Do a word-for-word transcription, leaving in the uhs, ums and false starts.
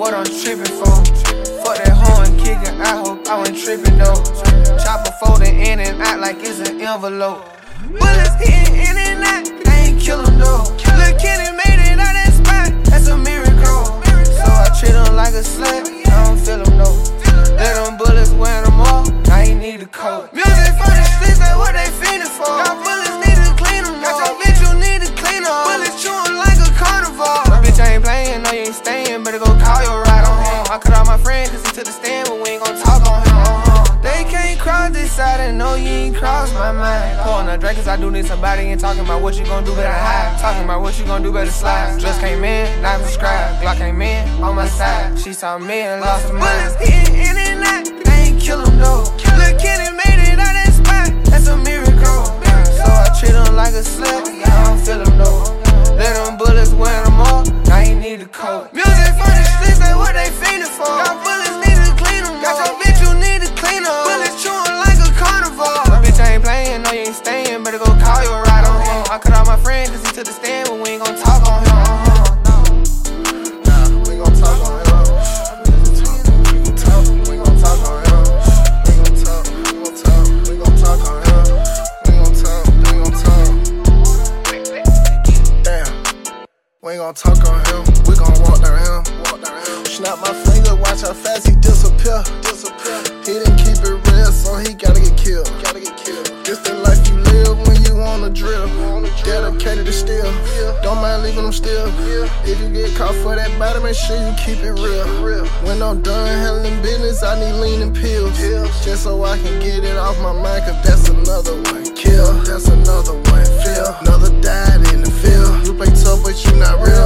what I'm tripping for. Fuck that horn kicking, I hope I wasn't tripping though. Chopper folding in and out like it's an envelope. Bullets hitting in and out, I ain't kill him though. Lil' Kenny made it out that spot, that's a miracle. So I treat him like a slut, I don't feel him though. Let them bullets wear them off, now he need a coat. Music for the streets, that's what they fiendin' for. Got bullets need to clean them, got your bitch, you need to clean her. Bullets chewing like a carnivore. My bitch I ain't playing, no you ain't staying, better go call your ride on him. I cut out my friend cause he took the stand, but we ain't gon' talk on him. Uh-huh. They can't cross this side and know you ain't cross my mind. Pouring a drink cause I do need somebody, ain't talking about what you gon' do, better hide. Talking about what you gon' do, better slide. Just came in, not subscribed. Glock came in, on my side. She saw me and lost her mind. Bullets hitting in and out, they ain't kill him though. Lil' Kenny made it out that spot, that's a miracle. So I treat him like a slut, I don't feel him though. Let them bullets wear them off, now he need a coat. Music for the streets, that's what they fiendin' for. Got bullets need to clean them, got your bitch, you need to clean her. Bullets chewing like a carnivore. My bitch I ain't playing, no you ain't staying, better go call your ride on him. I cut out my friend cause he took the stand, but we ain't gon' talk on him. Uh-huh. Nah, we ain't gon' talk on him. We gon' talk, we gon' talk on him. We gon' talk, we gon' talk, we gon' talk on him. We gon' talk, we gon' talk. Damn, we ain't gon' talk on him. We gon' walk down him. Walk down him. Snap my finger, watch how fast he disappear. Disappear. He didn't keep it real, so he gotta get killed. Gotta get killed. This the life you live when you on a drill. Dedicated to steal. Don't mind leaving them still. If you get caught for that body, make sure you keep it real. When I'm done handling business, I need leaning pills. Just so I can get it off my mind, cause that's another one. Kill, that's another one. Feel, another died in the field. You play tough, but you not real.